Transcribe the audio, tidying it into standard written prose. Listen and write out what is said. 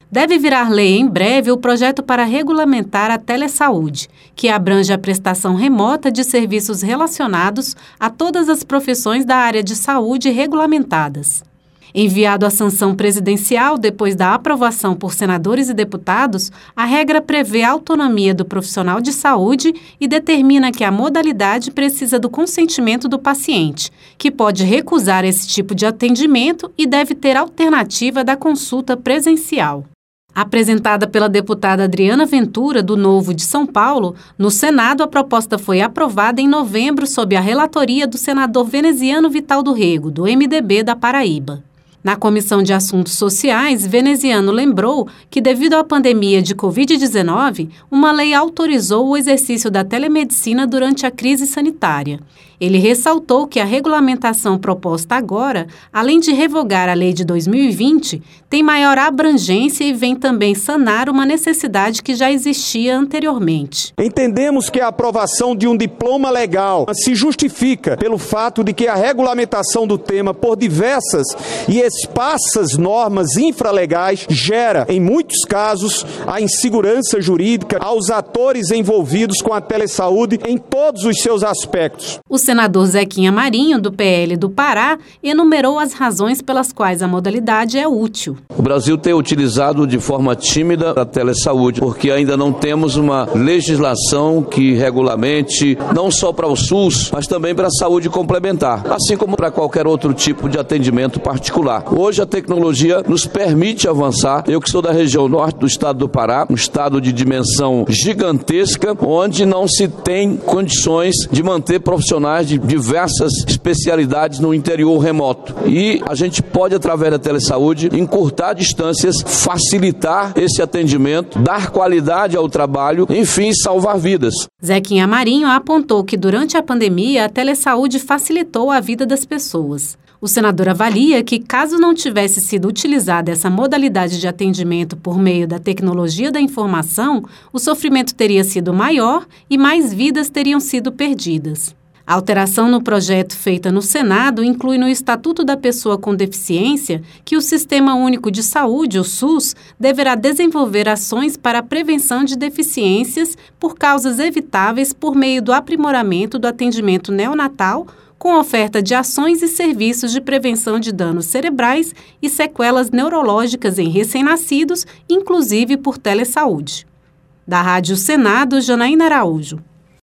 Deve virar lei em breve o projeto para regulamentar a telesaúde, que abrange a prestação remota de serviços relacionados a todas as profissões da área de saúde regulamentadas. Enviado à sanção presidencial depois da aprovação por senadores e deputados, a regra prevê a autonomia do profissional de saúde e determina que a modalidade precisa do consentimento do paciente, que pode recusar esse tipo de atendimento e deve ter alternativa da consulta presencial. Apresentada pela deputada Adriana Ventura, do Novo de São Paulo, no Senado a proposta foi aprovada em novembro sob a relatoria do senador veneziano Vital do Rego, do MDB da Paraíba. Na Comissão de Assuntos Sociais, Veneziano lembrou que, devido à pandemia de Covid-19, uma lei autorizou o exercício da telemedicina durante a crise sanitária. Ele ressaltou que a regulamentação proposta agora, além de revogar a lei de 2020, tem maior abrangência e vem também sanar uma necessidade que já existia anteriormente. Entendemos que a aprovação de um diploma legal se justifica pelo fato de que a regulamentação do tema por diversas e esparsas normas infralegais gera, em muitos casos, a insegurança jurídica aos atores envolvidos com a telesaúde em todos os seus aspectos. O senador Zequinha Marinho, do PL do Pará, enumerou as razões pelas quais a modalidade é útil. O Brasil tem utilizado de forma tímida a telesaúde, porque ainda não temos uma legislação que regulamente não só para o SUS, mas também para a saúde complementar, assim como para qualquer outro tipo de atendimento particular. Hoje a tecnologia nos permite avançar. Eu que sou da região norte do estado do Pará, um estado de dimensão gigantesca, onde não se tem condições de manter profissionais de diversas especialidades no interior remoto. E a gente pode, através da telesaúde, encurtar distâncias, facilitar esse atendimento, dar qualidade ao trabalho, enfim, salvar vidas. Zequinha Marinho apontou que durante a pandemia a telesaúde facilitou a vida das pessoas. O senador avalia que, caso não tivesse sido utilizada essa modalidade de atendimento por meio da tecnologia da informação, o sofrimento teria sido maior e mais vidas teriam sido perdidas. A alteração no projeto feita no Senado inclui no Estatuto da Pessoa com Deficiência que o Sistema Único de Saúde, o SUS, deverá desenvolver ações para a prevenção de deficiências por causas evitáveis por meio do aprimoramento do atendimento neonatal, com oferta de ações e serviços de prevenção de danos cerebrais e sequelas neurológicas em recém-nascidos, inclusive por telesaúde. Da Rádio Senado, Janaína Araújo.